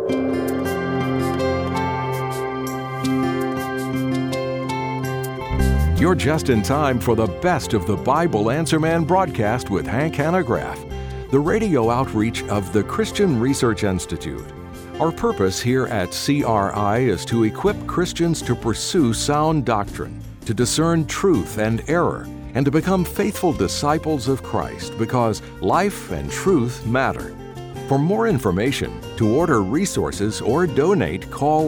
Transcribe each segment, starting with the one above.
You're just in time for the best of the Bible Answer Man broadcast with Hank Hanegraaff, the radio outreach of the Christian Research Institute. Our purpose here at CRI is to equip Christians to pursue sound doctrine, to discern truth and error, and to become faithful disciples of Christ, because life and truth matter. For more information, to order resources or donate, call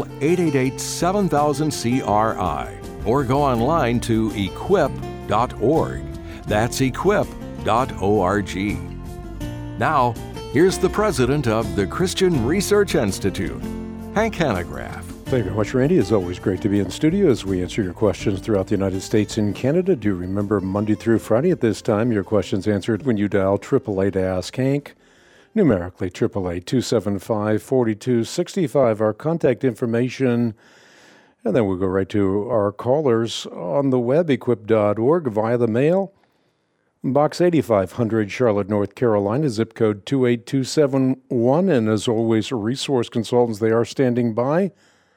888-7000-CRI or go online to equip.org. That's equip.org. Now, here's the president of the Christian Research Institute, Hank Hanegraaff. Thank you very much, Randy. It's always great to be in studio as we answer your questions throughout the United States and Canada. Do remember Monday through Friday at this time, your questions answered when you dial 888-ASK-HANK, numerically 888-275-4265, our contact information. And then we'll go right to our callers on the web, equip.org, via the mail. Box 8500, Charlotte, North Carolina, zip code 28271. And as always, resource consultants, they are standing by.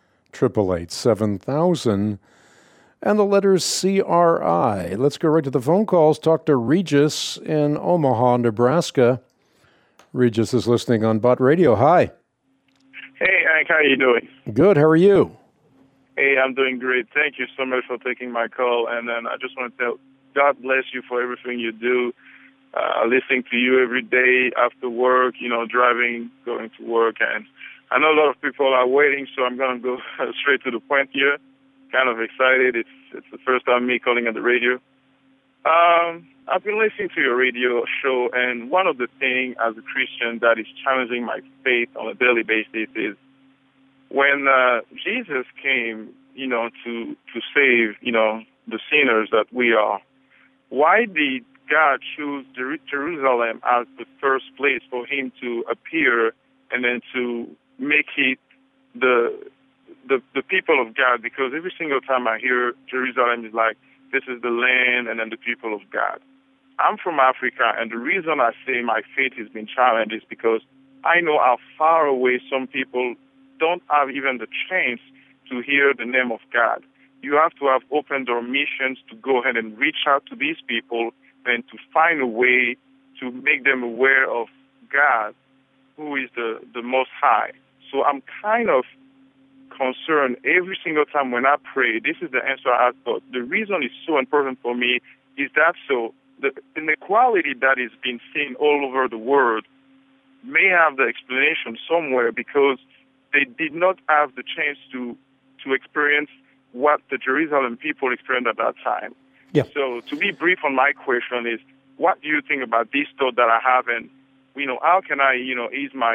888-7000. And the letters CRI. Let's go right to the phone calls. Talk to Regis in Omaha, Nebraska. Regis is listening on Bot Radio. Hi. Hey, Hank, how are you doing? Good. How are you? Hey, I'm doing great. Thank you so much for taking my call. And then I just want to tell God bless you for everything you do. Listening to you every day after work, driving, going to work. And I know a lot of people are waiting, so I'm going to go straight to the point here. Kind of excited. It's the first time me calling on the radio. I've been listening to your radio show, and one of the things as a Christian that is challenging my faith on a daily basis is when Jesus came, to save, the sinners that we are. Why did God choose Jerusalem as the first place for him to appear and then to make it the people of God? Because every single time I hear Jerusalem is like, this is the land and then the people of God. I'm from Africa, and the reason I say my faith has been challenged is because I know how far away some people don't have even the chance to hear the name of God. You have to have open door missions to go ahead and reach out to these people and to find a way to make them aware of God, who is the Most High. So I'm kind of concerned every single time when I pray. This is the answer I ask God. The reason it's so important for me is that so the inequality that is being seen all over the world may have the explanation somewhere because they did not have the chance to experience what the Jerusalem people experienced at that time. Yeah. So to be brief on my question is, what do you think about this thought that I have, and how can I ease my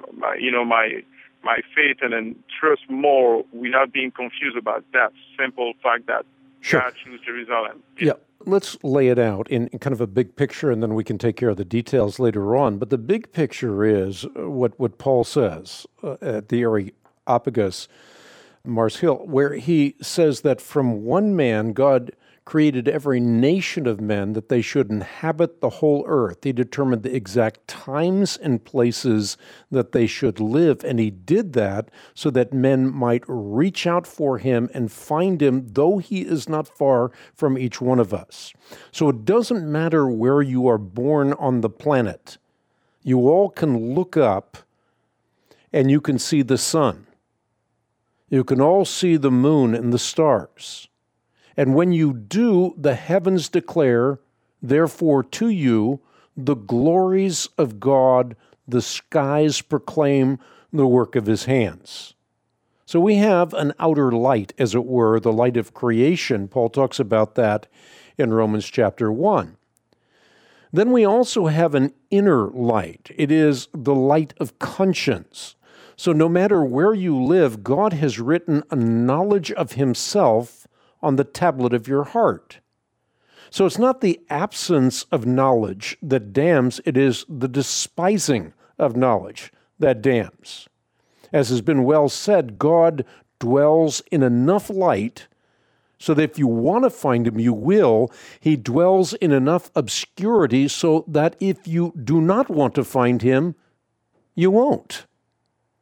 faith and then trust more without being confused about that simple fact that Sure. God chose Jerusalem? Yeah. Let's lay it out in kind of a big picture, and then we can take care of the details later on. But the big picture is what Paul says at the Areopagus, Mars Hill, where he says that from one man God created every nation of men that they should inhabit the whole earth. He determined the exact times and places that they should live, and he did that so that men might reach out for him and find him, though he is not far from each one of us. So it doesn't matter where you are born on the planet. You all can look up and you can see the sun. You can all see the moon and the stars. And when you do, the heavens declare, therefore, to you, the glories of God, the skies proclaim the work of his hands. So we have an outer light, as it were, the light of creation. Paul talks about that in Romans chapter 1. Then we also have an inner light. It is the light of conscience. So no matter where you live, God has written a knowledge of himself on the tablet of your heart. So it's not the absence of knowledge that damns, it is the despising of knowledge that damns. As has been well said, God dwells in enough light so that if you want to find him, you will. He dwells in enough obscurity so that if you do not want to find him, you won't.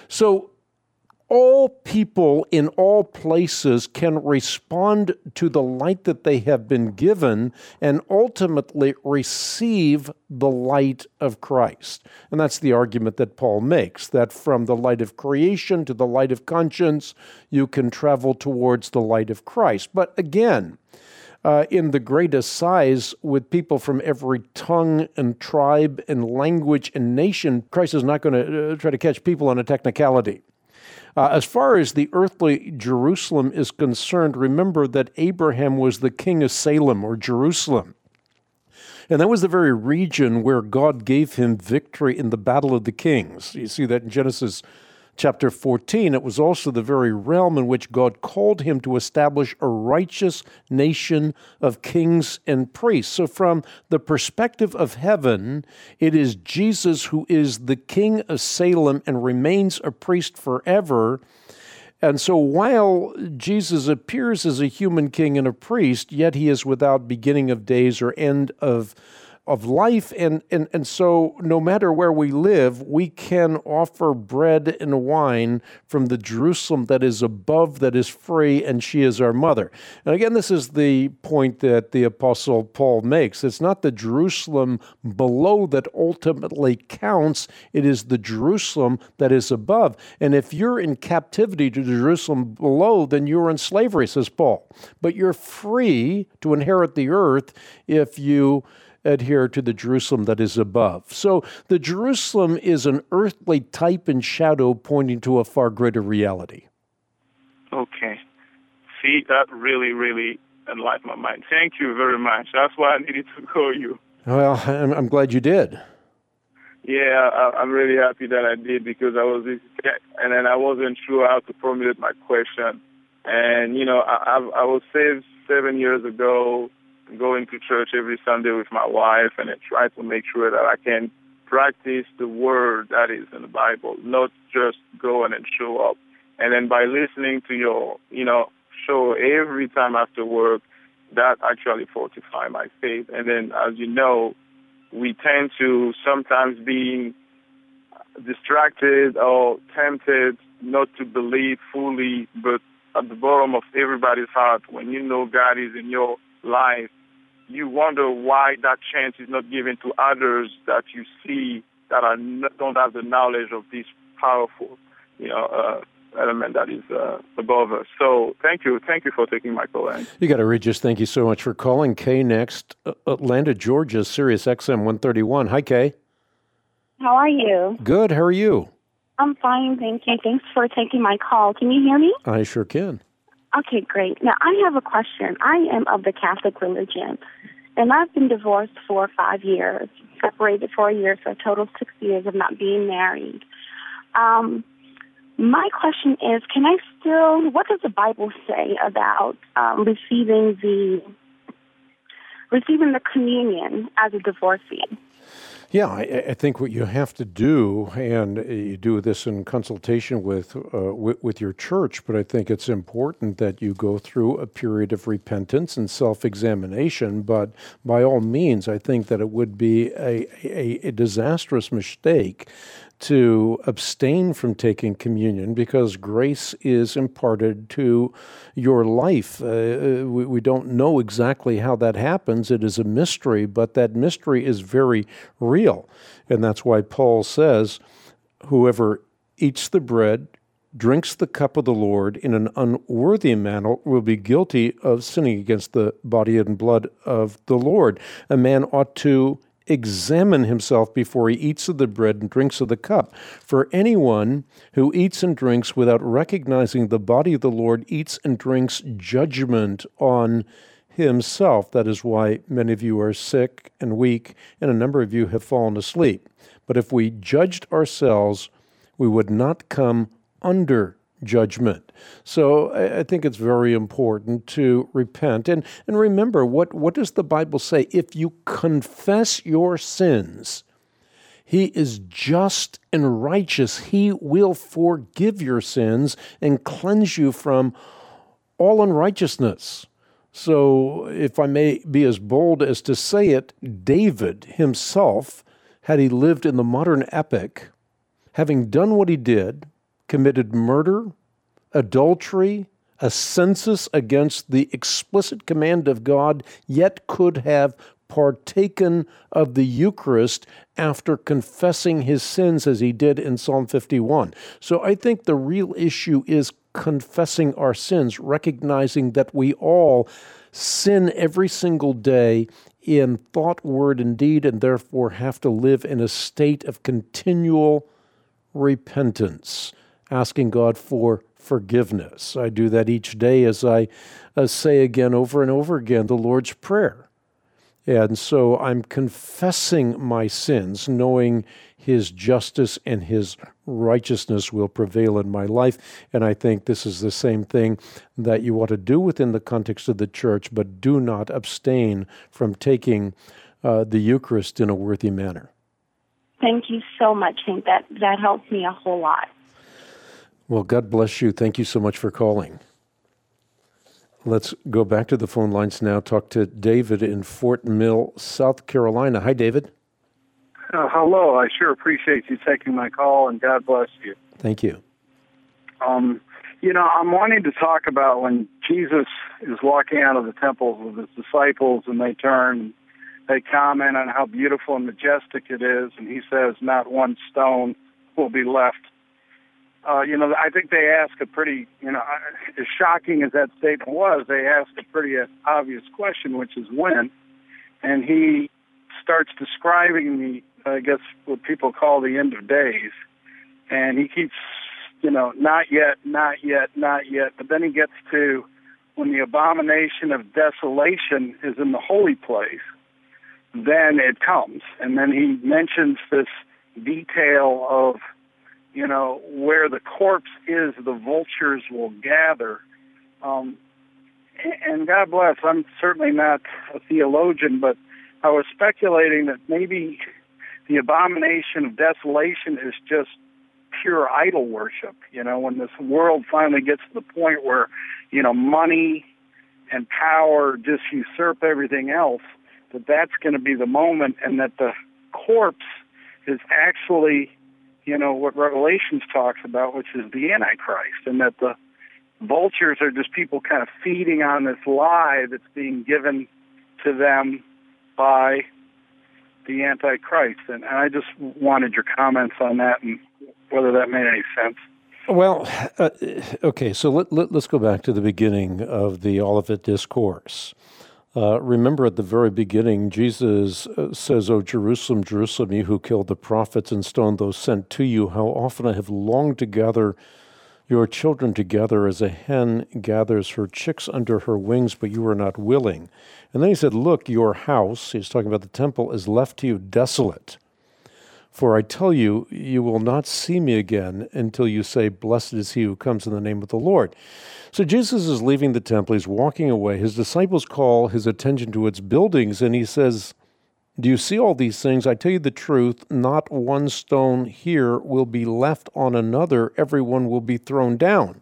So all people in all places can respond to the light that they have been given and ultimately receive the light of Christ. And that's the argument that Paul makes, that from the light of creation to the light of conscience, you can travel towards the light of Christ. But again, in the greatest size, with people from every tongue and tribe and language and nation, Christ is not going to try to catch people on a technicality. As far as the earthly Jerusalem is concerned, remember that Abraham was the king of Salem or Jerusalem. And that was the very region where God gave him victory in the battle of the kings. You see that in Genesis chapter 14, it was also the very realm in which God called him to establish a righteous nation of kings and priests. So from the perspective of heaven, it is Jesus who is the king of Salem and remains a priest forever. And so while Jesus appears as a human king and a priest, yet he is without beginning of days or end of life, and so no matter where we live, we can offer bread and wine from the Jerusalem that is above, that is free, and she is our mother. And again, this is the point that the Apostle Paul makes. It's not the Jerusalem below that ultimately counts. It is the Jerusalem that is above. And if you're in captivity to the Jerusalem below, then you're in slavery, says Paul. But you're free to inherit the earth if you adhere to the Jerusalem that is above. So the Jerusalem is an earthly type and shadow pointing to a far greater reality. Okay. See, that really, really enlightened my mind. Thank you very much. That's why I needed to call you. Well, I'm glad you did. Yeah, I'm really happy that I did, because and then I wasn't sure how to formulate my question. And, I was saved 7 years ago, going to church every Sunday with my wife, and I try to make sure that I can practice the word that is in the Bible, not just go and show up. And then by listening to your, show every time after work, that actually fortify my faith. And then, as you know, we tend to sometimes be distracted or tempted not to believe fully, but at the bottom of everybody's heart, when you know God is in your life, you wonder why that chance is not given to others that you see that don't have the knowledge of this powerful, element that is above us. So thank you for taking my call. You got it, Regis. Thank you so much for calling. Kay next, Atlanta, Georgia, Sirius XM 131. Hi, Kay. How are you? Good. How are you? I'm fine, thank you. Thanks for taking my call. Can you hear me? I sure can. Okay, great. Now, I have a question. I am of the Catholic religion, and I've been divorced for 5 years, separated 4 years, so a total of 6 years of not being married. My question is, what does the Bible say about receiving the communion as a divorcee? Yeah, I think what you have to do, and you do this in consultation with your church, but I think it's important that you go through a period of repentance and self-examination. But by all means, I think that it would be a disastrous mistake to abstain from taking communion, because grace is imparted to your life. We don't know exactly how that happens. It is a mystery, but that mystery is very real. And that's why Paul says, whoever eats the bread, drinks the cup of the Lord in an unworthy manner will be guilty of sinning against the body and blood of the Lord. A man ought to examine himself before he eats of the bread and drinks of the cup. For anyone who eats and drinks without recognizing the body of the Lord eats and drinks judgment on himself. That is why many of you are sick and weak, and a number of you have fallen asleep. But if we judged ourselves, we would not come under judgment. So I think it's very important to repent. And remember, what does the Bible say? If you confess your sins, He is just and righteous. He will forgive your sins and cleanse you from all unrighteousness. So if I may be as bold as to say it, David himself, had he lived in the modern epic, having done what he did, committed murder, adultery, a census against the explicit command of God, yet could have partaken of the Eucharist after confessing his sins as he did in Psalm 51. So I think the real issue is confessing our sins, recognizing that we all sin every single day in thought, word, and deed, and therefore have to live in a state of continual repentance, asking God for forgiveness. I do that each day as I say again over and over again the Lord's Prayer. And so I'm confessing my sins, knowing his justice and his righteousness will prevail in my life. And I think this is the same thing that you ought to do within the context of the church, but do not abstain from taking the Eucharist in a worthy manner. Thank you so much, Hank. That helps me a whole lot. Well, God bless you. Thank you so much for calling. Let's go back to the phone lines now. Talk to David in Fort Mill, South Carolina. Hi, David. Hello. I sure appreciate you taking my call, and God bless you. Thank you. I'm wanting to talk about when Jesus is walking out of the temple with his disciples, and they comment on how beautiful and majestic it is, and he says, not one stone will be left. I think they ask a pretty, as shocking as that statement was, they asked a pretty obvious question, which is when. And he starts describing what people call the end of days. And he keeps, not yet, not yet, not yet. But then he gets to when the abomination of desolation is in the holy place, then it comes. And then he mentions this detail of, where the corpse is, the vultures will gather. And God bless, I'm certainly not a theologian, but I was speculating that maybe the abomination of desolation is just pure idol worship. When this world finally gets to the point where, money and power just usurp everything else, that's going to be the moment, and that the corpse is actually what Revelations talks about, which is the Antichrist, and that the vultures are just people kind of feeding on this lie that's being given to them by the Antichrist. And I just wanted your comments on that and whether that made any sense. Well, okay, so let's go back to the beginning of the Olivet Discourse. Remember at the very beginning, Jesus says, "O Jerusalem, Jerusalem, you who killed the prophets and stoned those sent to you, how often I have longed to gather your children together as a hen gathers her chicks under her wings, but you were not willing." And then he said, "Look, your house," he's talking about the temple, "is left to you desolate. For I tell you, you will not see me again until you say, 'Blessed is he who comes in the name of the Lord.'" So Jesus is leaving the temple. He's walking away. His disciples call his attention to its buildings, and he says, "Do you see all these things? I tell you the truth, not one stone here will be left on another. Everyone will be thrown down."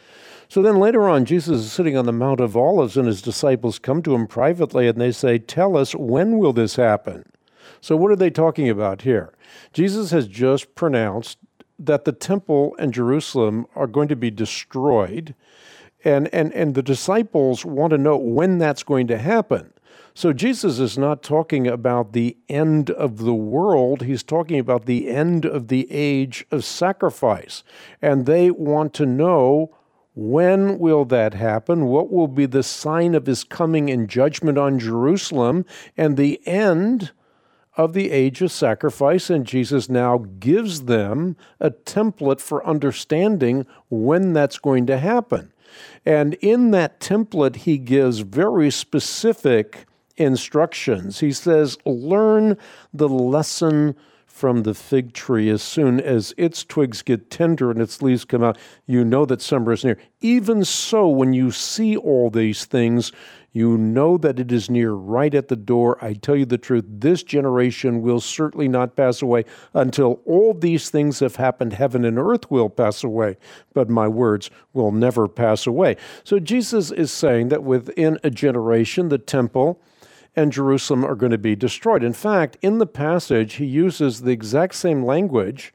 So then later on, Jesus is sitting on the Mount of Olives, and his disciples come to him privately, and they say, "Tell us, when will this happen?" So what are they talking about here? Jesus has just pronounced that the temple and Jerusalem are going to be destroyed, and the disciples want to know when that's going to happen. So Jesus is not talking about the end of the world. He's talking about the end of the age of sacrifice. And they want to know, when will that happen? What will be the sign of his coming in judgment on Jerusalem and the end of the age of sacrifice? And Jesus now gives them a template for understanding when that's going to happen. And in that template, he gives very specific instructions. He says, learn the lesson from the fig tree. As soon as its twigs get tender and its leaves come out, you know that summer is near. Even so, when you see all these things, you know that it is near, right at the door. I tell you the truth, this generation will certainly not pass away until all these things have happened. Heaven and earth will pass away, but my words will never pass away. So Jesus is saying that within a generation, the temple and Jerusalem are going to be destroyed. In fact, in the passage, he uses the exact same language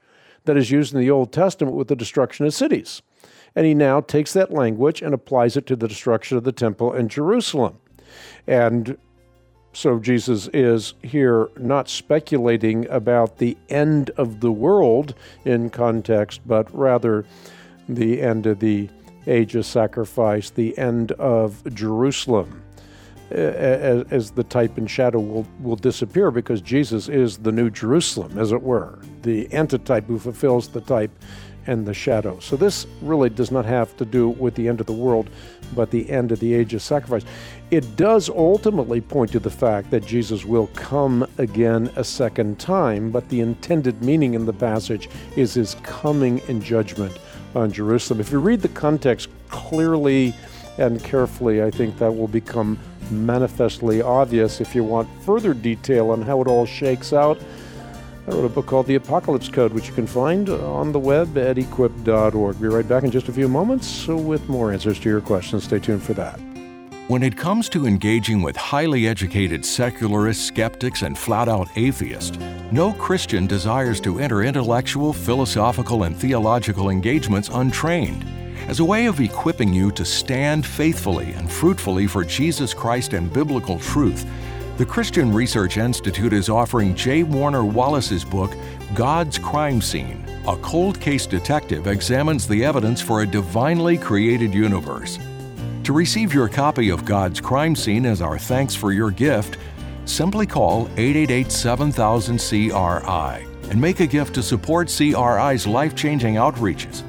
that is used in the Old Testament with the destruction of cities. And he now takes that language and applies it to the destruction of the temple in Jerusalem. And so Jesus is here not speculating about the end of the world in context, but rather the end of the age of sacrifice, the end of Jerusalem, as the type and shadow will disappear, because Jesus is the new Jerusalem, as it were, the antitype who fulfills the type and the shadow. So this really does not have to do with the end of the world, but the end of the age of sacrifice. It does ultimately point to the fact that Jesus will come again a second time, but the intended meaning in the passage is his coming in judgment on Jerusalem. If you read the context clearly and carefully, I think that will become manifestly obvious. If you want further detail on how it all shakes out, I wrote a book called The Apocalypse Code, which you can find on the web at equip.org. Be right back in just a few moments with more answers to your questions. Stay tuned for that. When it comes to engaging with highly educated secularists, skeptics, and flat-out atheists, no Christian desires to enter intellectual, philosophical, and theological engagements untrained. As a way of equipping you to stand faithfully and fruitfully for Jesus Christ and biblical truth, the Christian Research Institute is offering J. Warner Wallace's book, God's Crime Scene. A cold case detective examines the evidence for a divinely created universe. To receive your copy of God's Crime Scene as our thanks for your gift, simply call 888-7000-CRI and make a gift to support CRI's life-changing outreaches.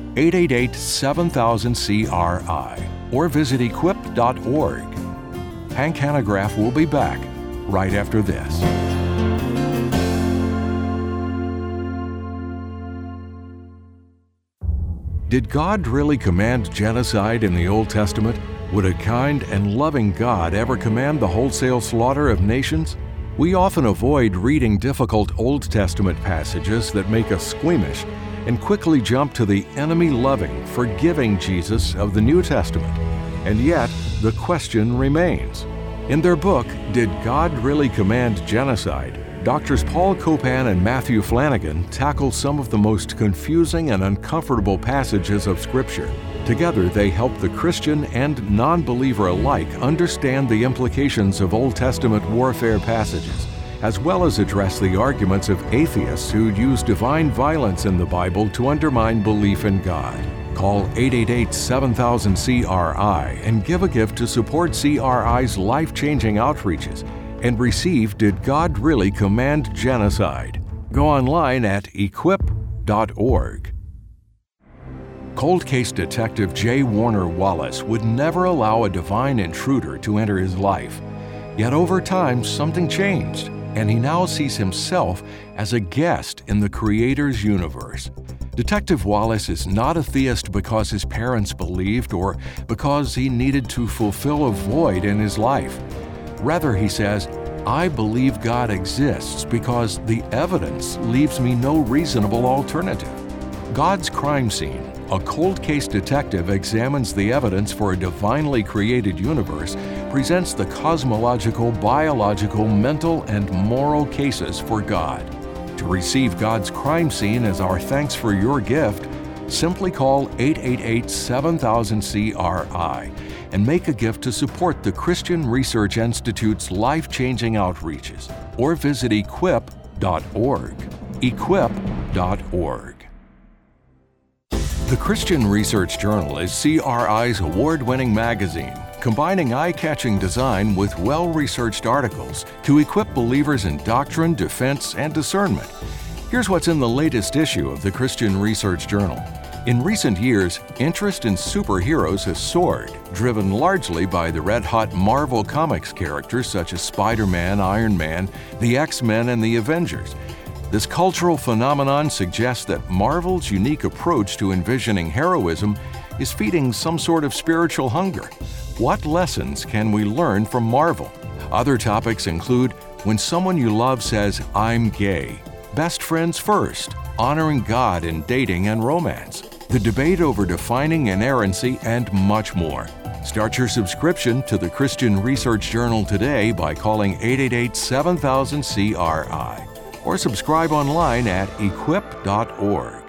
888-7000-CRI or visit equip.org. Hank Hanegraaff will be back right after this. Did God really command genocide in the Old Testament? Would a kind and loving God ever command the wholesale slaughter of nations? We often avoid reading difficult Old Testament passages that make us squeamish and quickly jump to the enemy-loving, forgiving Jesus of the New Testament. And yet, the question remains. In their book, Did God Really Command Genocide?, Doctors Paul Copan and Matthew Flanagan tackle some of the most confusing and uncomfortable passages of Scripture. Together, they help the Christian and non-believer alike understand the implications of Old Testament warfare passages, as well as address the arguments of atheists who use divine violence in the Bible to undermine belief in God. Call 888-7000-CRI and give a gift to support CRI's life-changing outreaches and receive Did God Really Command Genocide? Go online at equip.org. Cold case detective J. Warner Wallace would never allow a divine intruder to enter his life. Yet over time, something changed, and he now sees himself as a guest in the Creator's universe. Detective Wallace is not a theist because his parents believed or because he needed to fulfill a void in his life. Rather, he says, I believe God exists because the evidence leaves me no reasonable alternative. God's Crime Scene, a cold case detective examines the evidence for a divinely created universe, presents the cosmological, biological, mental, and moral cases for God. To receive God's Crime Scene as our thanks for your gift, simply call 888-7000-CRI and make a gift to support the Christian Research Institute's life-changing outreaches, or visit equip.org. equip.org. The Christian Research Journal is CRI's award-winning magazine, combining eye-catching design with well-researched articles to equip believers in doctrine, defense, and discernment. Here's what's in the latest issue of the Christian Research Journal. In recent years, interest in superheroes has soared, driven largely by the red-hot Marvel Comics characters such as Spider-Man, Iron Man, the X-Men, and the Avengers. This cultural phenomenon suggests that Marvel's unique approach to envisioning heroism is feeding some sort of spiritual hunger. What lessons can we learn from Marvel? Other topics include when someone you love says, I'm gay, best friends first, honoring God in dating and romance, the debate over defining inerrancy, and much more. Start your subscription to the Christian Research Journal today by calling 888-7000-CRI or subscribe online at equip.org.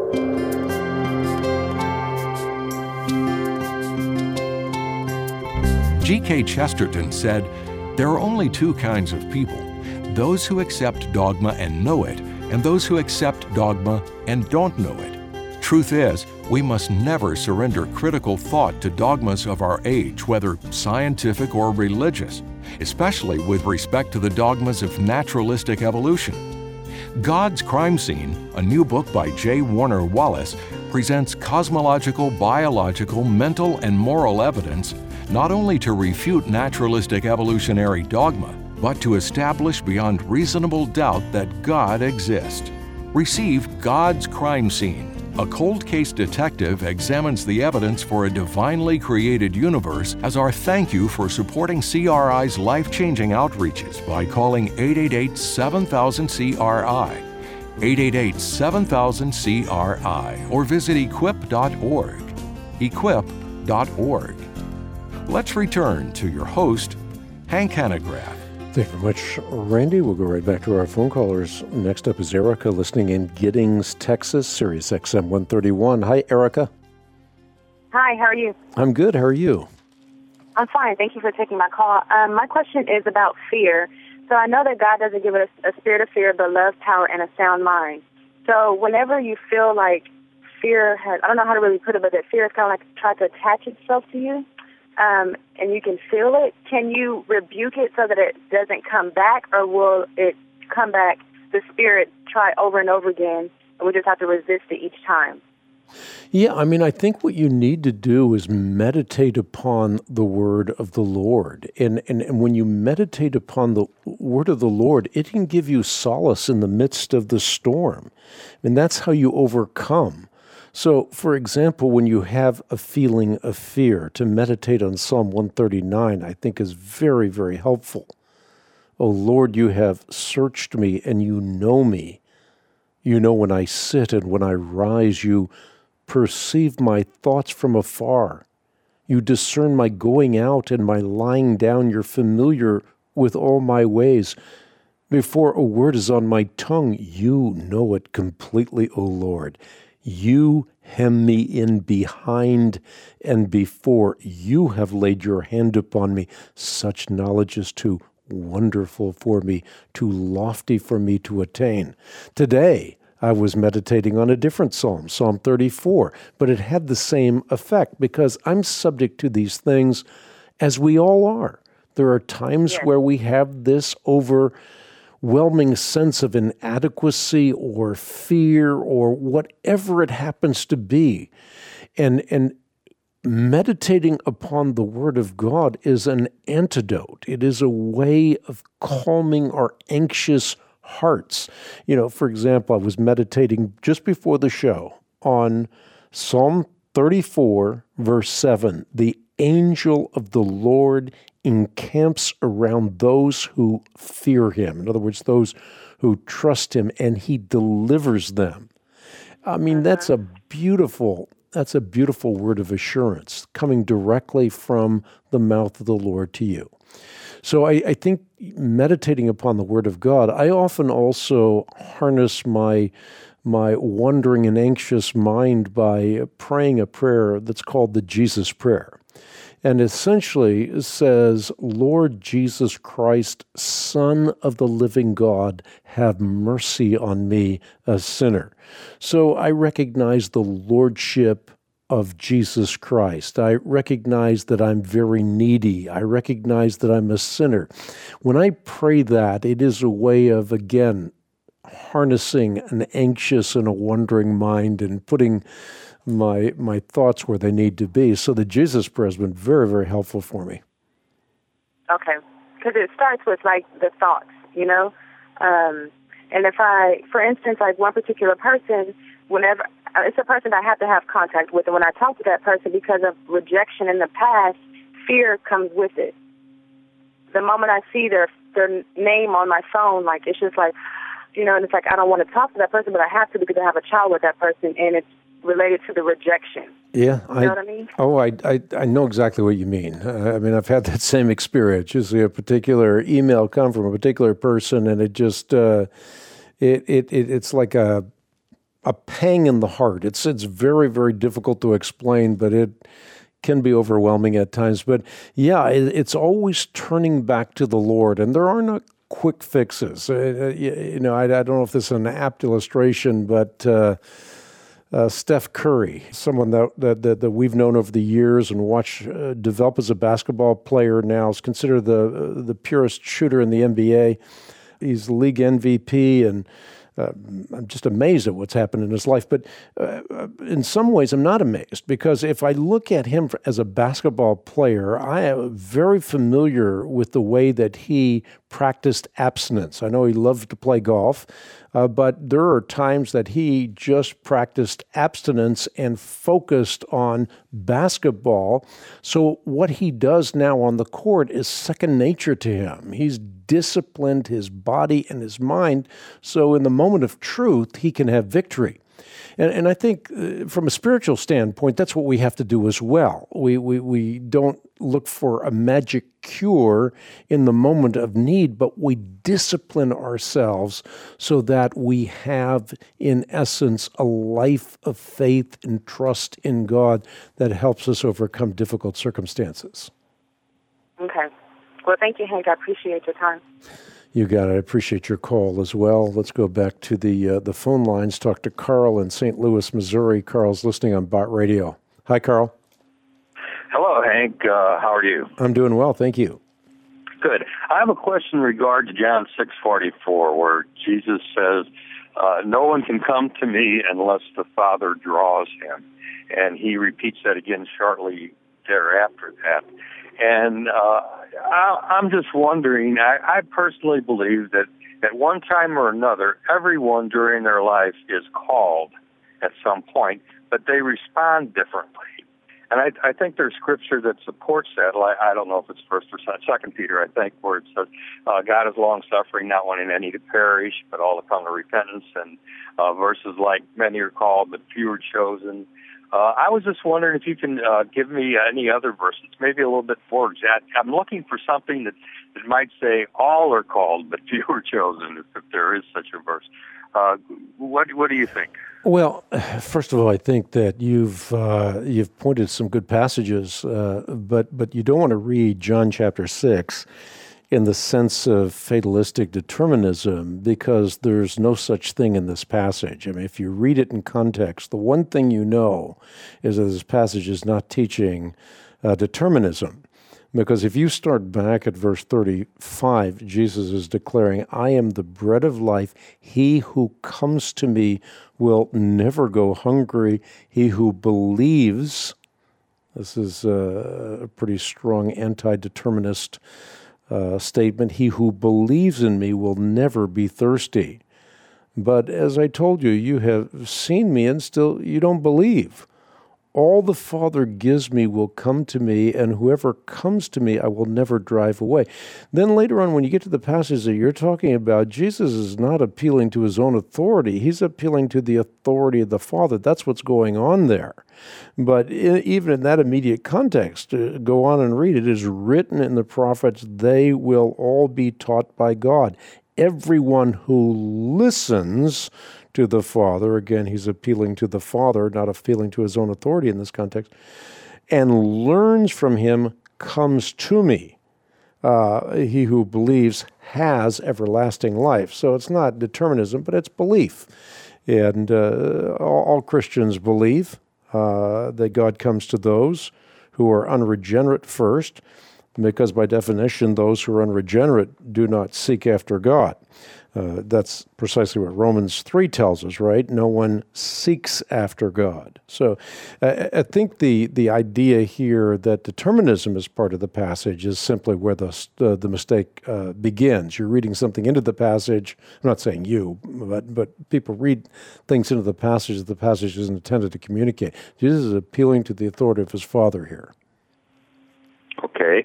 G.K. Chesterton said, "There are only two kinds of people, those who accept dogma and know it, and those who accept dogma and don't know it." Truth is, we must never surrender critical thought to dogmas of our age, whether scientific or religious, especially with respect to the dogmas of naturalistic evolution. God's Crime Scene, a new book by J. Warner Wallace, presents cosmological, biological, mental, and moral evidence not only to refute naturalistic evolutionary dogma, but to establish beyond reasonable doubt that God exists. Receive God's Crime Scene. A cold case detective examines the evidence for a divinely created universe as our thank you for supporting CRI's life-changing outreaches by calling 888-7000-CRI, 888-7000-CRI, or visit equip.org, equip.org. Let's return to your host, Hank Hanegraaff. Thank you very much, Randy. We'll go right back to our phone callers. Next up is Erica, listening in Giddings, Texas, Sirius XM 131. Hi, Erica. Hi, how are you? I'm good. How are you? I'm fine. Thank you for taking my call. My question is about fear. So I know that God doesn't give us a spirit of fear, but love, power, and a sound mind. So whenever you feel like fear has, I don't know how to really put it, but that fear is kind of like try to attach itself to you, and you can feel it, can you rebuke it so that it doesn't come back, or will it come back, the spirit try over and over again, and we just have to resist it each time? Yeah, I mean, I think what you need to do is meditate upon the word of the Lord. And when you meditate upon the word of the Lord, it can give you solace in the midst of the storm. And that's how you overcome. So, for example, when you have a feeling of fear, to meditate on Psalm 139, I think is very, very helpful. O Lord, you have searched me and you know me. You know when I sit and when I rise, you perceive my thoughts from afar. You discern my going out and my lying down. You're familiar with all my ways. Before a word is on my tongue, you know it completely, O Lord. You hem me in behind and before. You have laid your hand upon me. Such knowledge is too wonderful for me, too lofty for me to attain. Today, I was meditating on a different psalm, Psalm 34, but it had the same effect because I'm subject to these things as we all are. There are times where we have this overwhelming sense of inadequacy or fear or whatever it happens to be. And meditating upon the Word of God is an antidote. It is a way of calming our anxious hearts. You know, for example, I was meditating just before the show on Psalm 34, verse 7. The angel of the Lord encamps around those who fear him. In other words, those who trust him, and he delivers them. I mean, that's a beautiful word of assurance coming directly from the mouth of the Lord to you. So I think meditating upon the Word of God, I often also harness my wandering and anxious mind by praying a prayer that's called the Jesus Prayer. And essentially it says, Lord Jesus Christ, Son of the living God, have mercy on me, a sinner. So I recognize the lordship of Jesus Christ. I recognize that I'm very needy. I recognize that I'm a sinner. When I pray that, it is a way of, again, harnessing an anxious and a wandering mind and putting my thoughts where they need to be. So the Jesus Prayer has been very, very helpful for me. Okay. Because it starts with, like, the thoughts, you know? And if I, for instance, like one particular person, whenever, it's a person I have to have contact with, and when I talk to that person, because of rejection in the past, fear comes with it. The moment I see their name on my phone, like, it's just like, you know, and it's like, I don't want to talk to that person, but I have to because I have a child with that person, and it's related to the rejection. Yeah. You know what I mean? Oh, I know exactly what you mean. I mean, I've had that same experience. You see a particular email come from a particular person, and it just, it's like a pang in the heart. It's very, very difficult to explain, but it can be overwhelming at times. But yeah, it's always turning back to the Lord, and there are not quick fixes. I don't know if this is an apt illustration, but Steph Curry, someone that we've known over the years and watched develop as a basketball player now, is considered the purest shooter in the NBA. He's the league MVP, and I'm just amazed at what's happened in his life. But in some ways, I'm not amazed, because if I look at him as a basketball player, I am very familiar with the way that he practiced abstinence. I know he loved to play golf, but there are times that he just practiced abstinence and focused on basketball. So what he does now on the court is second nature to him. He's disciplined his body and his mind, so in the moment of truth, he can have victory. And I think from a spiritual standpoint, that's what we have to do as well. We don't look for a magic cure in the moment of need, but we discipline ourselves so that we have, in essence, a life of faith and trust in God that helps us overcome difficult circumstances. Okay. Well, thank you, Hank. I appreciate your time. You got it. I appreciate your call as well. Let's go back to the phone lines. Talk to Carl in St. Louis, Missouri. Carl's listening on Bott Radio. Hi, Carl. Hello, Hank. How are you? I'm doing well, thank you. Good. I have a question in regard to John 6:44, where Jesus says, "No one can come to me unless the Father draws him," and he repeats that again shortly thereafter that. And I'm just wondering, I personally believe that at one time or another, everyone during their life is called at some point, but they respond differently. And I think there's scripture that supports that. I don't know if it's 1st or 2nd Peter, I think, where it says, God is long-suffering, not wanting any to perish, but all to come to repentance. And verses like, many are called, but few are chosen. I was just wondering if you can give me any other verses, maybe a little bit more exact. I'm looking for something that might say all are called, but few are chosen, if there is such a verse. What do you think? Well, first of all, I think that you've pointed some good passages, but you don't want to read John chapter 6 in the sense of fatalistic determinism, because there's no such thing in this passage. I mean, if you read it in context, the one thing you know is that this passage is not teaching determinism. Because if you start back at verse 35, Jesus is declaring, "I am the bread of life. He who comes to me will never go hungry. He who believes," this is a pretty strong anti-determinist statement, "he who believes in me will never be thirsty. But as I told you, you have seen me and still you don't believe. All the Father gives me will come to me, and whoever comes to me I will never drive away." Then later on, when you get to the passage that you're talking about, Jesus is not appealing to his own authority. He's appealing to the authority of the Father. That's what's going on there. But even in that immediate context, go on and read. It is written in the prophets, "They will all be taught by God." Everyone who listens to the Father, again, he's appealing to the Father, not appealing to his own authority in this context, and learns from him comes to me. He who believes has everlasting life. So it's not determinism, but it's belief. And all Christians believe that God comes to those who are unregenerate first, because by definition, those who are unregenerate do not seek after God. That's precisely what Romans 3 tells us, right? No one seeks after God. So I think the idea here that determinism is part of the passage is simply where the mistake begins. You're reading something into the passage. I'm not saying you, but people read things into the passage that the passage is intended to communicate. Jesus is appealing to the authority of his Father here. Okay.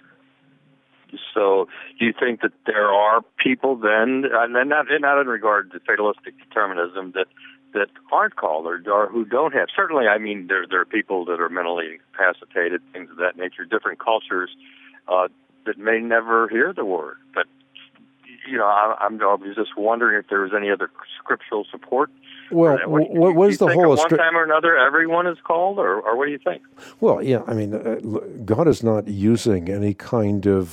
So do you think that there are people then, and not in regard to fatalistic determinism, that aren't called or who don't have? Certainly, I mean, there are people that are mentally incapacitated, things of that nature, different cultures that may never hear the word. But, I was just wondering if there was any other scriptural support Well, what was the whole... One time or another, everyone is called, or what do you think? Well, yeah, I mean, God is not using any kind of,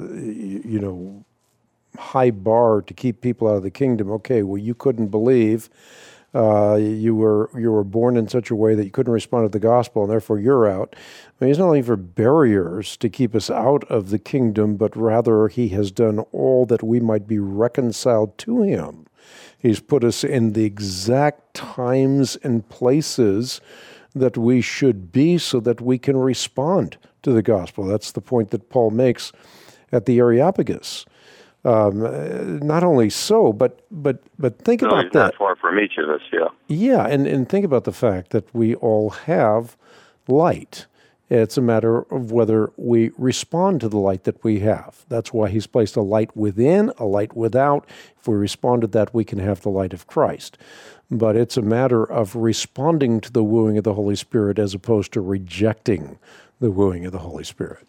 high bar to keep people out of the kingdom. Okay, well, you couldn't believe. You were born in such a way that you couldn't respond to the gospel, and therefore you're out. I mean, he's not looking for barriers to keep us out of the kingdom, but rather he has done all that we might be reconciled to him. He's put us in the exact times and places that we should be so that we can respond to the gospel. That's the point that Paul makes at the Areopagus. Not only so, but think about that. Not far from each of us, yeah. Yeah, and think about the fact that we all have light. It's a matter of whether we respond to the light that we have. That's why he's placed a light within, a light without. If we respond to that, we can have the light of Christ. But it's a matter of responding to the wooing of the Holy Spirit as opposed to rejecting the wooing of the Holy Spirit.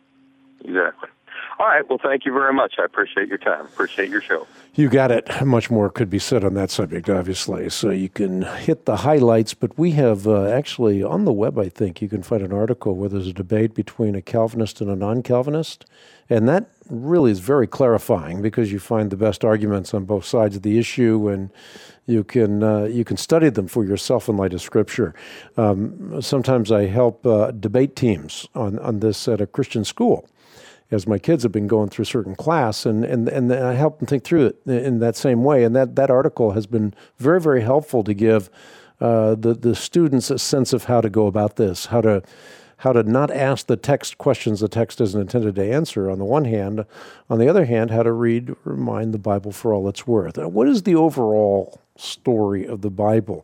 Exactly. All right. Well, thank you very much. I appreciate your time. Appreciate your show. You got it. Much more could be said on that subject, obviously. So you can hit the highlights, but we have actually on the web, I think, you can find an article where there's a debate between a Calvinist and a non-Calvinist. And that really is very clarifying because you find the best arguments on both sides of the issue, and you can study them for yourself in light of Scripture. Sometimes I help debate teams on this at a Christian school, as my kids have been going through certain class, and I help them think through it in that same way. And that article has been very, very helpful to give the students a sense of how to go about this, how to not ask the text questions the text isn't intended to answer on the one hand. On the other hand, how to remind the Bible for all it's worth. What is the overall story of the Bible?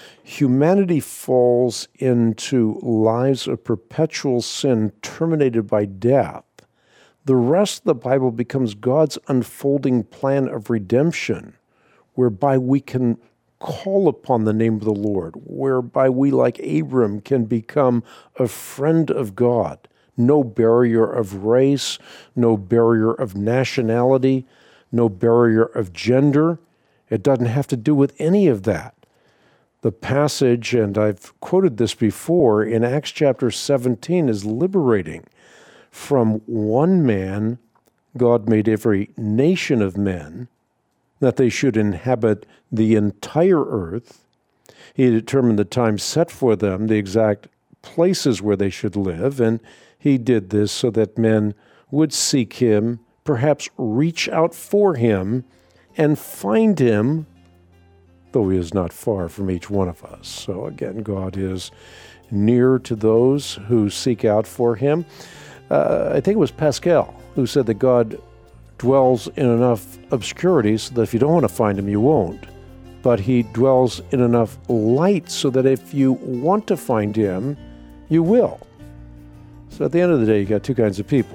Humanity falls into lives of perpetual sin terminated by death. The rest of the Bible becomes God's unfolding plan of redemption, whereby we can call upon the name of the Lord, whereby we, like Abram, can become a friend of God. No barrier of race, no barrier of nationality, no barrier of gender. It doesn't have to do with any of that. The passage, and I've quoted this before, in Acts chapter 17 is liberating. From one man, God made every nation of men, that they should inhabit the entire earth. He determined the time set for them, the exact places where they should live, and he did this so that men would seek him, perhaps reach out for him, and find him, though he is not far from each one of us. So again, God is near to those who seek out for him. I think it was Pascal who said that God dwells in enough obscurity so that if you don't want to find him, you won't. But he dwells in enough light so that if you want to find him, you will. So at the end of the day, you got two kinds of people.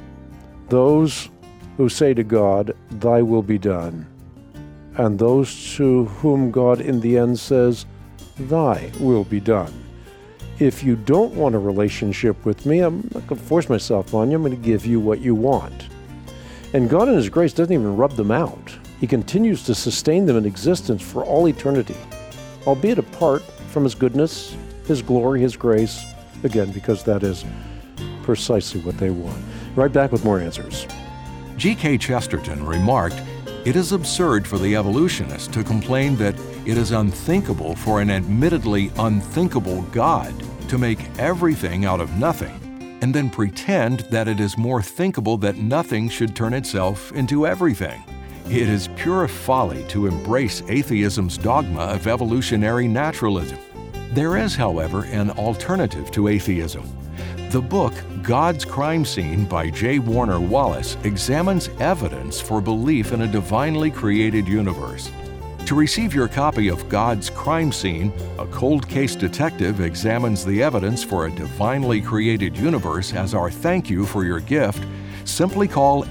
Those who say to God, thy will be done, and those to whom God in the end says, thy will be done. If you don't want a relationship with me, I'm not going to force myself on you. I'm going to give you what you want. And God in his grace doesn't even rub them out. He continues to sustain them in existence for all eternity, albeit apart from his goodness, his glory, his grace, again, because that is precisely what they want. Right back with more answers. G.K. Chesterton remarked, "It is absurd for the evolutionist to complain that it is unthinkable for an admittedly unthinkable God to make everything out of nothing, and then pretend that it is more thinkable that nothing should turn itself into everything. It is pure folly to embrace atheism's dogma of evolutionary naturalism. There is, however, an alternative to atheism. The book God's Crime Scene by J. Warner Wallace examines evidence for belief in a divinely created universe. To receive your copy of God's Crime Scene, a cold case detective examines the evidence for a divinely created universe as our thank you for your gift, simply call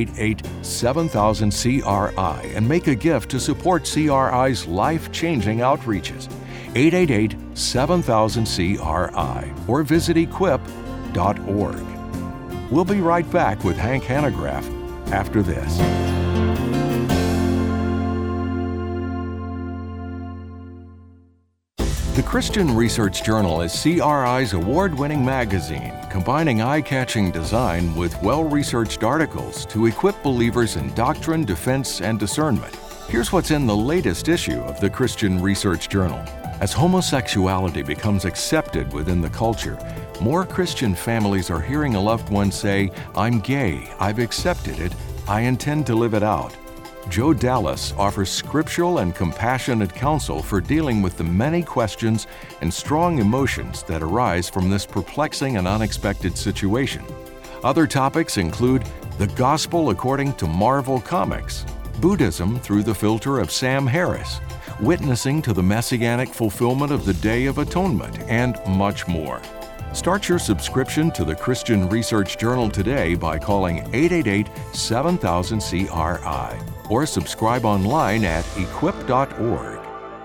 888-7000-CRI and make a gift to support CRI's life-changing outreaches. 888-7000-CRI or visit equip.org. We'll be right back with Hank Hanegraaff after this. The Christian Research Journal is CRI's award-winning magazine, combining eye-catching design with well-researched articles to equip believers in doctrine, defense, and discernment. Here's what's in the latest issue of the Christian Research Journal. As homosexuality becomes accepted within the culture, more Christian families are hearing a loved one say, "I'm gay, I've accepted it, I intend to live it out." Joe Dallas offers scriptural and compassionate counsel for dealing with the many questions and strong emotions that arise from this perplexing and unexpected situation. Other topics include the gospel according to Marvel Comics, Buddhism through the filter of Sam Harris, witnessing to the messianic fulfillment of the Day of Atonement, and much more. Start your subscription to the Christian Research Journal today by calling 888-7000-CRI or subscribe online at equip.org.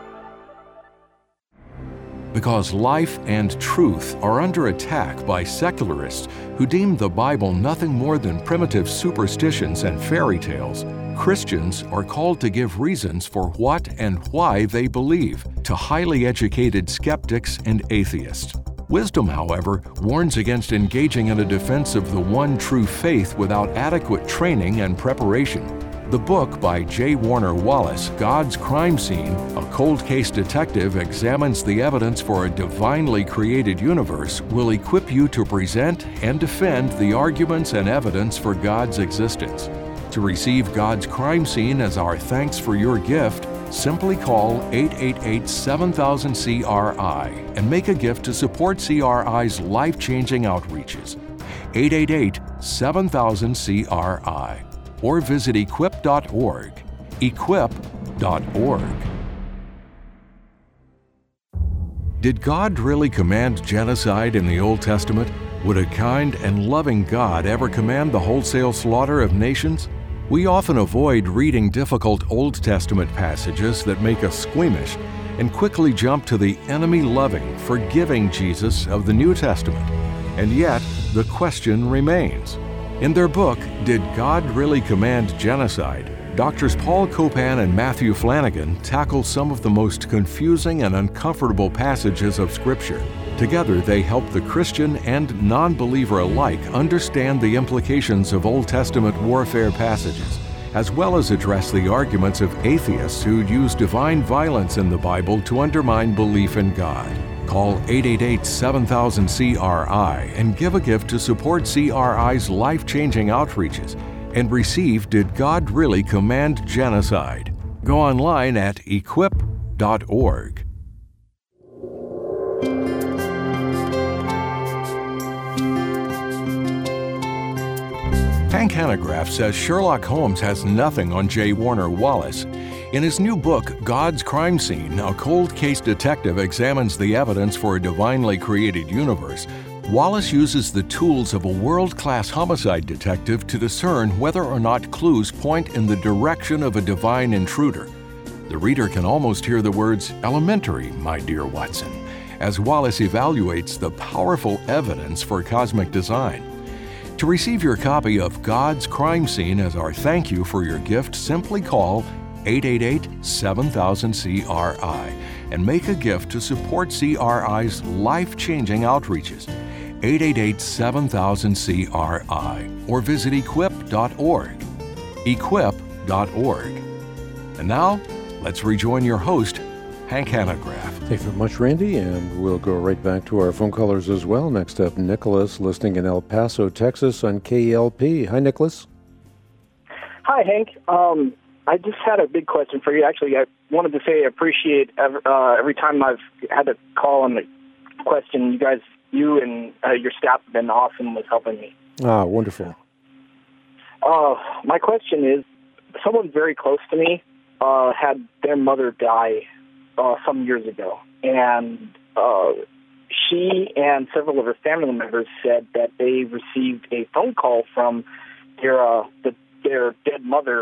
Because life and truth are under attack by secularists who deem the Bible nothing more than primitive superstitions and fairy tales, Christians are called to give reasons for what and why they believe to highly educated skeptics and atheists. Wisdom, however, warns against engaging in a defense of the one true faith without adequate training and preparation. The book by J. Warner Wallace, God's Crime Scene, a cold case detective examines the evidence for a divinely created universe, will equip you to present and defend the arguments and evidence for God's existence. To receive God's Crime Scene as our thanks for your gift, simply call 888-7000-CRI and make a gift to support CRI's life-changing outreaches. 888-7000-CRI. Or visit equip.org. Equip.org. Did God really command genocide in the Old Testament? Would a kind and loving God ever command the wholesale slaughter of nations? We often avoid reading difficult Old Testament passages that make us squeamish and quickly jump to the enemy-loving, forgiving Jesus of the New Testament. And yet, the question remains. In their book, Did God Really Command Genocide?, Drs. Paul Copan and Matthew Flanagan tackle some of the most confusing and uncomfortable passages of Scripture. Together, they help the Christian and non-believer alike understand the implications of Old Testament warfare passages, as well as address the arguments of atheists who use divine violence in the Bible to undermine belief in God. Call 888-7000-CRI and give a gift to support CRI's life-changing outreaches and receive Did God Really Command Genocide? Go online at equip.org. Hank Hanegraaff says Sherlock Holmes has nothing on J. Warner Wallace. In his new book, God's Crime Scene, a cold case detective examines the evidence for a divinely created universe. Wallace uses the tools of a world-class homicide detective to discern whether or not clues point in the direction of a divine intruder. The reader can almost hear the words, "Elementary, my dear Watson," as Wallace evaluates the powerful evidence for cosmic design. To receive your copy of God's Crime Scene as our thank you for your gift, simply call 888-7000-CRI and make a gift to support CRI's life-changing outreaches. 888-7000-CRI or visit equip.org. Equip.org. And now, let's rejoin your host, Hank Hanegraaff. Thank you very much, Randy, and we'll go right back to our phone callers as well. Next up, Nicholas, listening in El Paso, Texas on KLP. Hi, Nicholas. Hi, Hank. I just had a big question for you. Actually, I wanted to say I appreciate every time I've had to call on the question. You and your staff have been awesome with helping me. Ah, wonderful. My question is, someone very close to me had their mother die some years ago, and she and several of her family members said that they received a phone call from their dead mother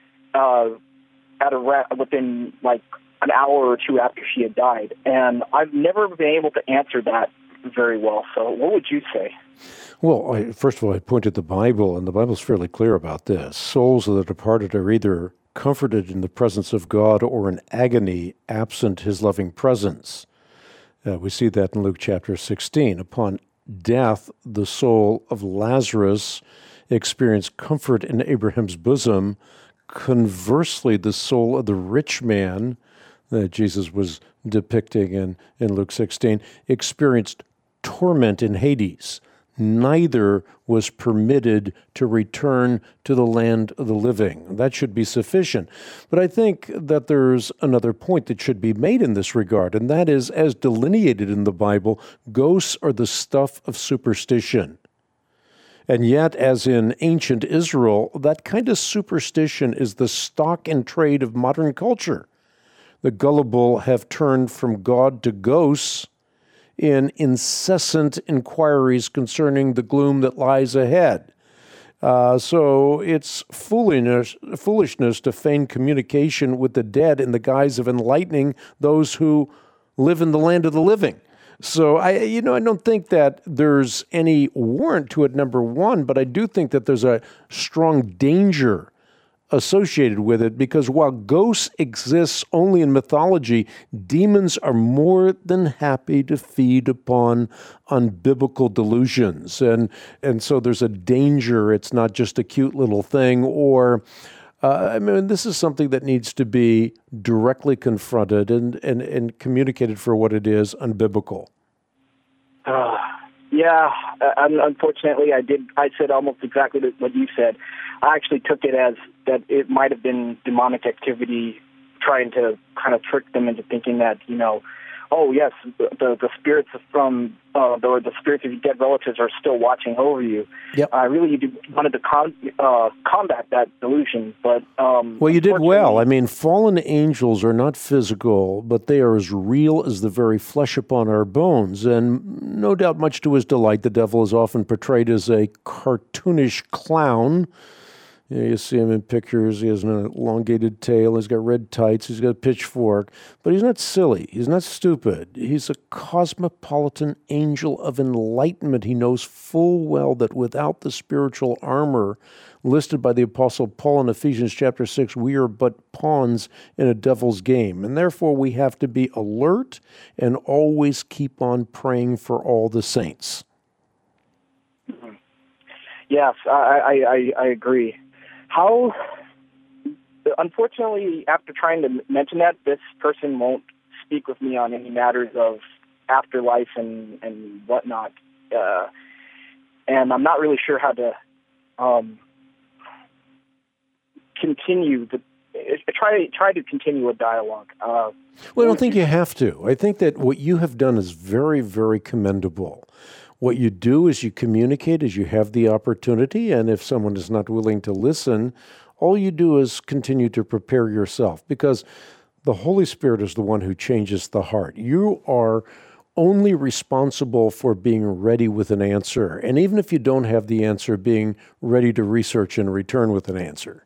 within like an hour or two after she had died, and I've never been able to answer that very well. So, what would you say? Well, first of all, I pointed to the Bible, and the Bible's fairly clear about this. Souls of the departed are either comforted in the presence of God or in agony absent his loving presence. We see that in Luke chapter 16. Upon death, the soul of Lazarus experienced comfort in Abraham's bosom. Conversely, the soul of the rich man that Jesus was depicting in Luke 16 experienced torment in Hades. Neither was permitted to return to the land of the living. That should be sufficient. But I think that there's another point that should be made in this regard, and that is, as delineated in the Bible, ghosts are the stuff of superstition. And yet, as in ancient Israel, that kind of superstition is the stock and trade of modern culture. The gullible have turned from God to ghosts in incessant inquiries concerning the gloom that lies ahead. So it's foolishness to feign communication with the dead in the guise of enlightening those who live in the land of the living. So I don't think that there's any warrant to it, number one, but I do think that there's a strong danger associated with it, because while ghosts exist only in mythology, demons are more than happy to feed upon unbiblical delusions. And so there's a danger. It's not just a cute little thing, or this is something that needs to be directly confronted and communicated for what it is, unbiblical. Unfortunately, I said almost exactly what you said. I actually took it as that it might have been demonic activity trying to kind of trick them into thinking that, oh, yes, the spirits from the spirits of your dead relatives are still watching over you. Yep. I really wanted to combat that delusion, but... well, you did well. Fallen angels are not physical, but they are as real as the very flesh upon our bones. And no doubt, much to his delight, the devil is often portrayed as a cartoonish clown. You see him in pictures. He has an elongated tail. He's got red tights. He's got a pitchfork. But he's not silly. He's not stupid. He's a cosmopolitan angel of enlightenment. He knows full well that without the spiritual armor listed by the Apostle Paul in Ephesians chapter 6, we are but pawns in a devil's game. And therefore, we have to be alert and always keep on praying for all the saints. Yes, I agree. How, unfortunately, after trying to mention that, this person won't speak with me on any matters of afterlife and whatnot. And I'm not really sure how to continue try to continue a dialogue. Well, I don't think you have to. I think that what you have done is very, very commendable. What you do is you communicate as you have the opportunity, and if someone is not willing to listen, all you do is continue to prepare yourself, because the Holy Spirit is the one who changes the heart. You are only responsible for being ready with an answer, and even if you don't have the answer, being ready to research and return with an answer.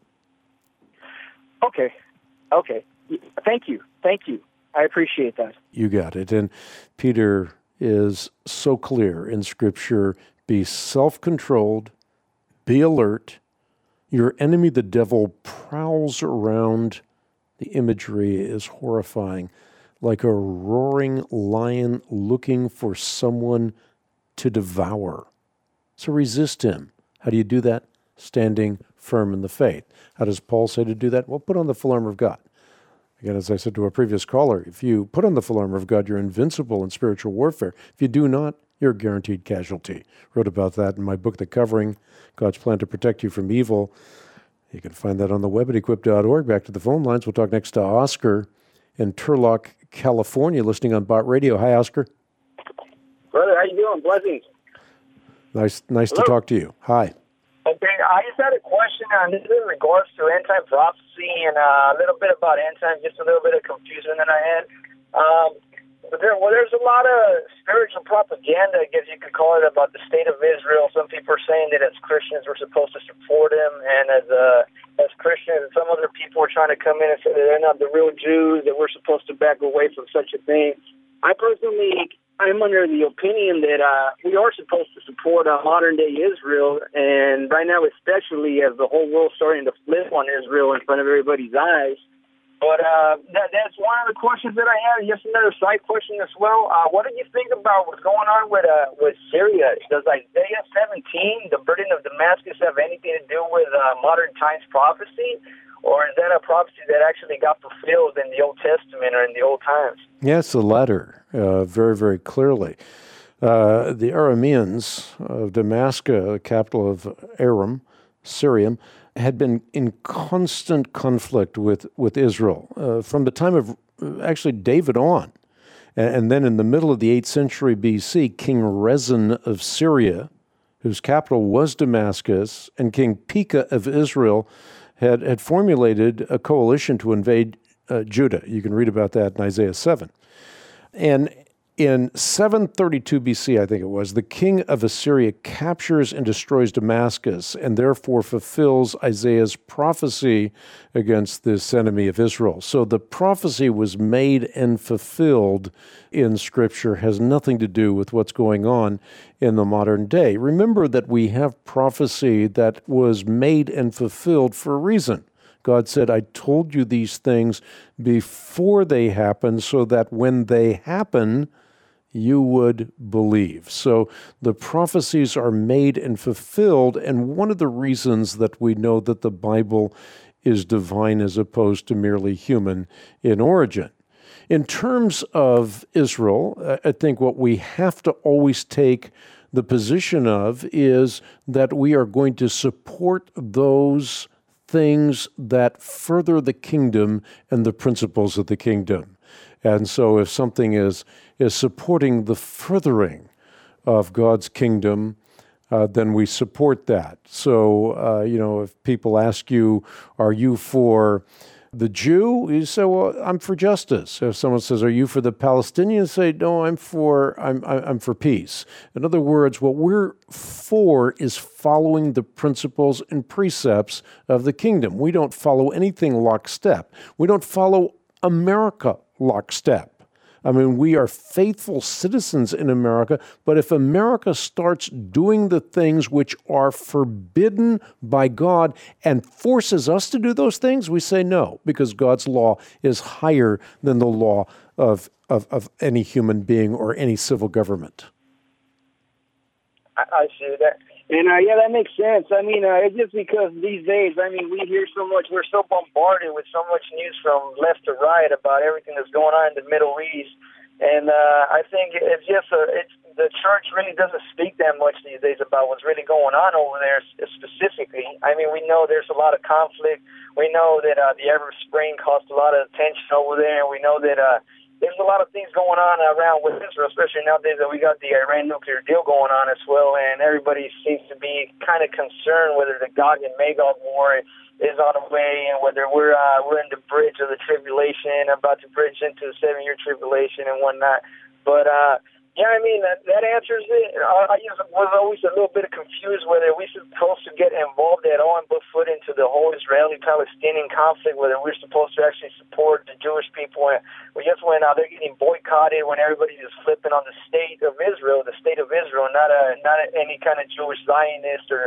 Okay. Thank you. I appreciate that. You got it. And Peter is so clear in Scripture: be self-controlled, be alert. Your enemy, the devil, prowls around. The imagery is horrifying, like a roaring lion looking for someone to devour. So resist him. How do you do that? Standing firm in the faith. How does Paul say to do that? Well, put on the full armor of God. Again, as I said to a previous caller, if you put on the full armor of God, you're invincible in spiritual warfare. If you do not, you're a guaranteed casualty. Wrote about that in my book, The Covering, God's Plan to Protect You from Evil. You can find that on the web at equip.org. Back to the phone lines. We'll talk next to Oscar in Turlock, California, listening on Bott Radio. Hi, Oscar. Brother, how you doing? Blessings. Nice to talk to you. Hi. Okay, I just had a question in regards to end-time prophecy and a little bit about end-time, just a little bit of confusion that I had. There's a lot of spiritual propaganda, I guess you could call it, about the state of Israel. Some people are saying that as Christians we're supposed to support him, and as Christians, some other people are trying to come in and say that they're not the real Jews, that we're supposed to back away from such a thing. I'm under the opinion that we are supposed to support modern-day Israel, and right now especially as the whole world's starting to flip on Israel in front of everybody's eyes, But that's one of the questions that I have. Just another side question as well. What do you think about what's going on with Syria? Does Isaiah 17, the burden of Damascus, have anything to do with modern times prophecy? Or is that a prophecy that actually got fulfilled in the Old Testament or in the old times? Yes, the latter, very, very clearly. The Arameans of Damascus, the capital of Aram, Syria, had been in constant conflict with Israel from the time of actually David on. And then in the middle of the 8th century BC, King Rezin of Syria, whose capital was Damascus, and King Pekah of Israel had formulated a coalition to invade Judah. You can read about that in Isaiah 7. And in 732 BC, I think it was, the king of Assyria captures and destroys Damascus and therefore fulfills Isaiah's prophecy against this enemy of Israel. So the prophecy was made and fulfilled in Scripture, has nothing to do with what's going on in the modern day. Remember that we have prophecy that was made and fulfilled for a reason. God said, I told you these things before they happen so that when they happen, you would believe. So the prophecies are made and fulfilled, and one of the reasons that we know that the Bible is divine as opposed to merely human in origin. In terms of Israel, I think what we have to always take the position of is that we are going to support those things that further the kingdom and the principles of the kingdom. And so if something is supporting the furthering of God's kingdom, then we support that. So, if people ask you, are you for the Jew? You say, well, I'm for justice. If someone says, are you for the Palestinians? Say, no, I'm for peace. In other words, what we're for is following the principles and precepts of the kingdom. We don't follow anything lockstep. We don't follow America lockstep. I mean, we are faithful citizens in America, but if America starts doing the things which are forbidden by God and forces us to do those things, we say no, because God's law is higher than the law of any human being or any civil government. I see that. And, that makes sense. I mean, it's just because these days, we hear so much, we're so bombarded with so much news from left to right about everything that's going on in the Middle East. And I think it's just, the church really doesn't speak that much these days about what's really going on over there specifically. We know there's a lot of conflict. We know that the Arab Spring caused a lot of tension over there. And we know that there's a lot of things going on around with Israel, especially nowadays that we got the Iran nuclear deal going on as well, and everybody seems to be kind of concerned whether the Gog and Magog war is on the way and whether we're in the bridge of the tribulation, about to bridge into the 7-year tribulation and whatnot. But that answers it. I was always a little bit confused whether we're supposed to get involved at all and put foot into the whole Israeli-Palestinian conflict, whether we're supposed to actually support the Jewish people. And just when they're getting boycotted, when everybody's just flipping on the state of Israel, not any kind of Jewish Zionist or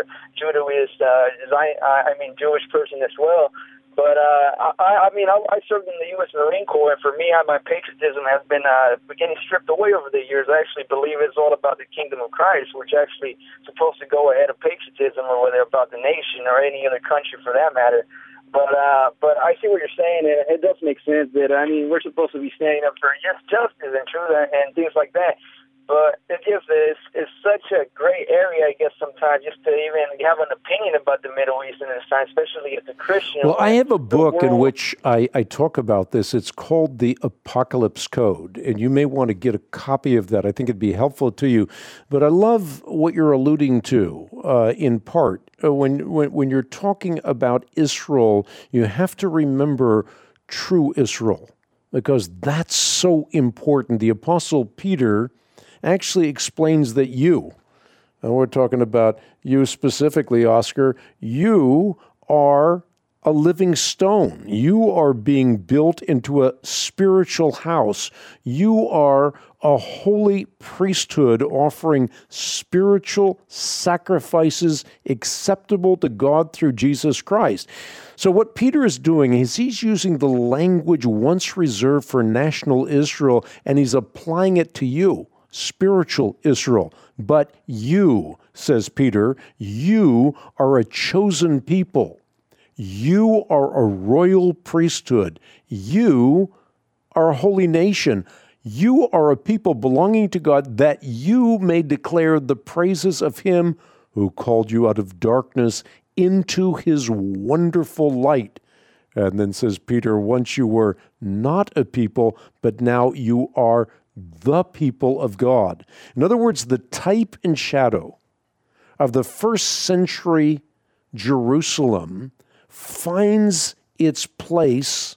Jewish person as well. But I served in the U.S. Marine Corps, and for me, my patriotism has been getting stripped away over the years. I actually believe it's all about the kingdom of Christ, which actually supposed to go ahead of patriotism, or whether about the nation or any other country for that matter. But I see what you're saying, and it does make sense that we're supposed to be standing up for justice and truth and things like that. But it's such a gray area, I guess, sometimes, just to even have an opinion about the Middle East in this time, especially as a Christian. Well, I have a book in which I talk about this. It's called The Apocalypse Code, and you may want to get a copy of that. I think it'd be helpful to you. But I love what you're alluding to, in part. When you're talking about Israel, you have to remember true Israel, because that's so important. The Apostle Peter actually explains that and we're talking about you specifically, Oscar, you are a living stone. You are being built into a spiritual house. You are a holy priesthood offering spiritual sacrifices acceptable to God through Jesus Christ. So what Peter is doing is he's using the language once reserved for national Israel, and he's applying it to you, spiritual Israel. But you, says Peter, you are a chosen people. You are a royal priesthood. You are a holy nation. You are a people belonging to God, that you may declare the praises of him who called you out of darkness into his wonderful light. And then says Peter, once you were not a people, but now you are the people of God. In other words, the type and shadow of the first century Jerusalem finds its place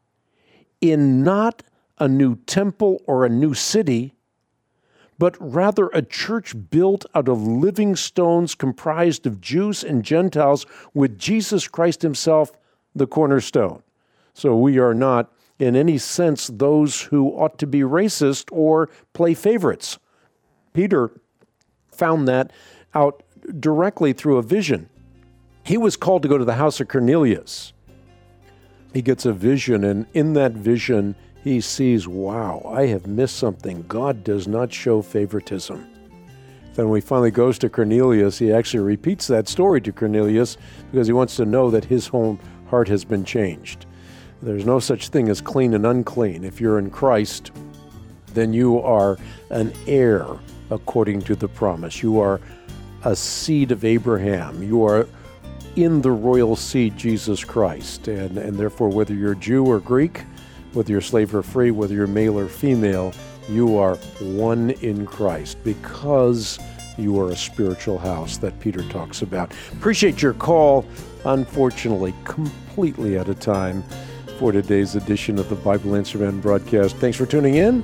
in not a new temple or a new city, but rather a church built out of living stones comprised of Jews and Gentiles, with Jesus Christ himself the cornerstone. So we are not, in any sense, those who ought to be racist or play favorites. Peter found that out directly through a vision. He was called to go to the house of Cornelius. He gets a vision, and in that vision, he sees, wow, I have missed something. God does not show favoritism. Then when he finally goes to Cornelius, he actually repeats that story to Cornelius because he wants to know that his whole heart has been changed. There's no such thing as clean and unclean. If you're in Christ, then you are an heir according to the promise. You are a seed of Abraham. You are in the royal seed, Jesus Christ. And therefore, whether you're Jew or Greek, whether you're slave or free, whether you're male or female, you are one in Christ because you are a spiritual house that Peter talks about. Appreciate your call. Unfortunately, completely out of time for today's edition of the Bible Answer Man broadcast. Thanks for tuning in.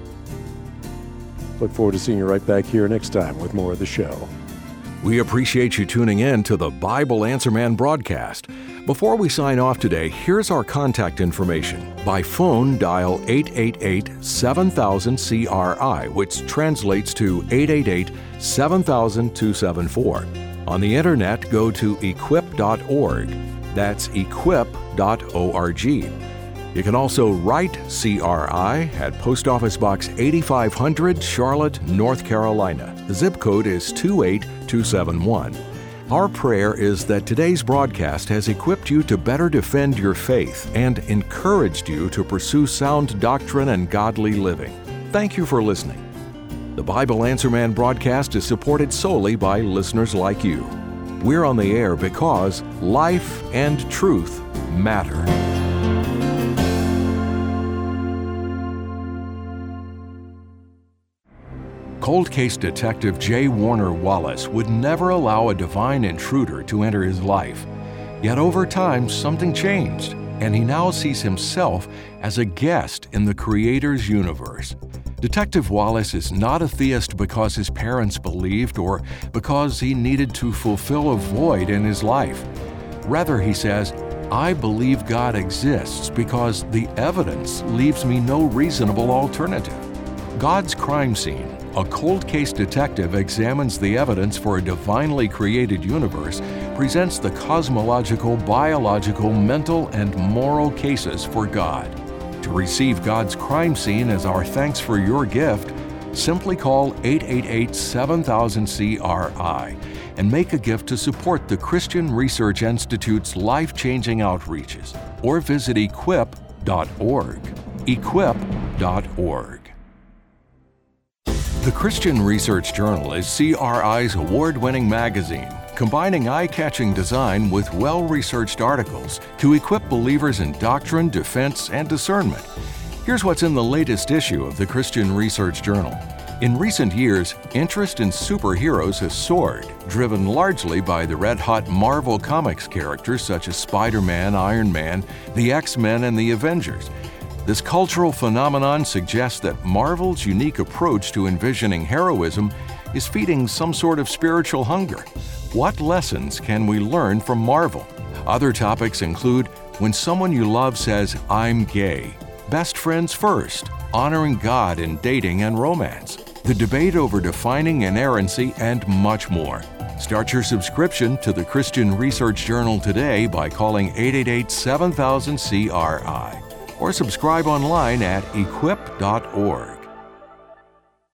Look forward to seeing you right back here next time with more of the show. We appreciate you tuning in to the Bible Answer Man broadcast. Before we sign off today, here's our contact information. By phone, dial 888-7000-CRI, which translates to 888-7000-274. On the internet, go to equip.org. That's equip.org. You can also write CRI at Post Office Box 8500, Charlotte, North Carolina. The zip code is 28271. Our prayer is that today's broadcast has equipped you to better defend your faith and encouraged you to pursue sound doctrine and godly living. Thank you for listening. The Bible Answer Man broadcast is supported solely by listeners like you. We're on the air because life and truth matter. Cold case detective J. Warner Wallace would never allow a divine intruder to enter his life. Yet over time, something changed, and he now sees himself as a guest in the Creator's universe. Detective Wallace is not a theist because his parents believed or because he needed to fulfill a void in his life. Rather, he says, I believe God exists because the evidence leaves me no reasonable alternative. God's Crime Scene, a cold case detective examines the evidence for a divinely created universe, presents the cosmological, biological, mental, and moral cases for God. To receive God's Crime Scene as our thanks for your gift, simply call 888-7000-CRI and make a gift to support the Christian Research Institute's life-changing outreaches, or visit equip.org. Equip.org. The Christian Research Journal is CRI's award-winning magazine, combining eye-catching design with well-researched articles to equip believers in doctrine, defense, and discernment. Here's what's in the latest issue of the Christian Research Journal. In recent years, interest in superheroes has soared, driven largely by the red-hot Marvel Comics characters such as Spider-Man, Iron Man, the X-Men, and the Avengers. This cultural phenomenon suggests that Marvel's unique approach to envisioning heroism is feeding some sort of spiritual hunger. What lessons can we learn from Marvel? Other topics include when someone you love says, "I'm gay," best friends first, honoring God in dating and romance, the debate over defining inerrancy, and much more. Start your subscription to the Christian Research Journal today by calling 888-7000-CRI or subscribe online at equip.org.